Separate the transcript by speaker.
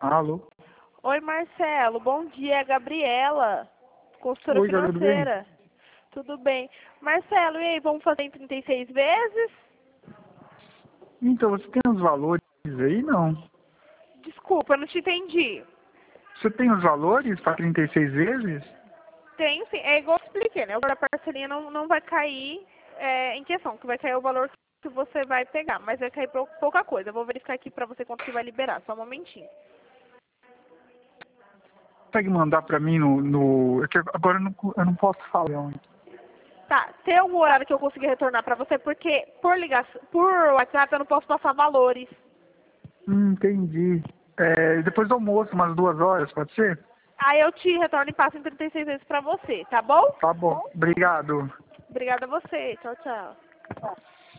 Speaker 1: Alô?
Speaker 2: Oi, Marcelo. Bom dia, é Gabriela, consultora
Speaker 1: Oi, Gabriel, tudo bem?
Speaker 2: financeira. Tudo bem? Marcelo, e aí, vamos fazer em 36 vezes?
Speaker 1: Então, você tem os valores aí, não?
Speaker 2: Desculpa, eu não te entendi.
Speaker 1: Você tem os valores para 36 vezes?
Speaker 2: Tenho sim, é igual eu expliquei, né? O valor da parcelinha não vai cair em questão, que vai cair o valor que você vai pegar, mas vai cair pouca coisa. Eu vou verificar aqui pra você quanto que vai liberar, só um momentinho.
Speaker 1: Consegue mandar para mim é que agora eu não posso falar.
Speaker 2: Tá, tem algum horário que eu consiga retornar pra você? Porque por ligação, por WhatsApp eu não posso passar valores.
Speaker 1: Entendi. Depois do almoço, umas 2 horas, pode ser?
Speaker 2: Aí eu te retorno e passo em 36 vezes pra você, tá bom?
Speaker 1: Tá bom. Obrigado.
Speaker 2: Obrigada a você. Tchau, tchau.